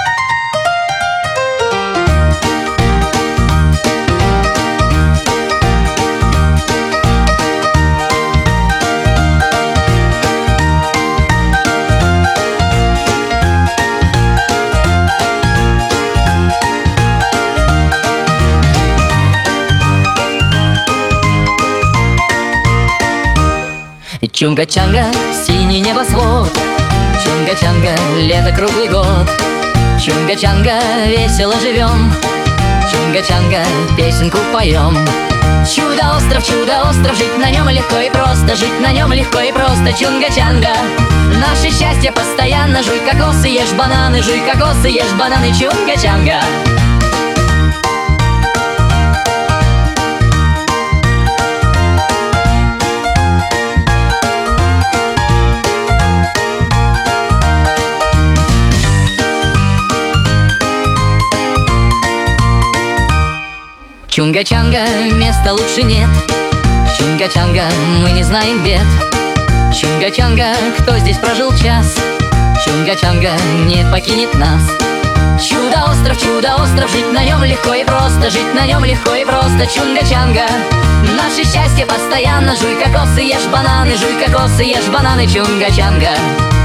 Чунга-чанга, синий небосвод, Чунга-чанга, лето круглый год. Чунга-чанга, весело живем, Чунга-чанга, песенку поем. Чудо-остров, жить на нем легко и просто, жить на нем легко и просто. Чунга-чанга, наше счастье постоянно. Жуй кокосы, ешь бананы, жуй кокосы, ешь бананы. Чунга-чанга. Чунга-чанга, места лучше нет. Чунга-чанга, мы не знаем бед. Чунга-чанга, кто здесь прожил час, Чунга-чанга не покинет нас. Чудо-остров, жить на нем легко и просто, жить на нем легко и просто. Чунга-чанга, наше счастье постоянно. Жуй кокосы, ешь бананы, жуй кокосы, ешь бананы. Чунга-чанга.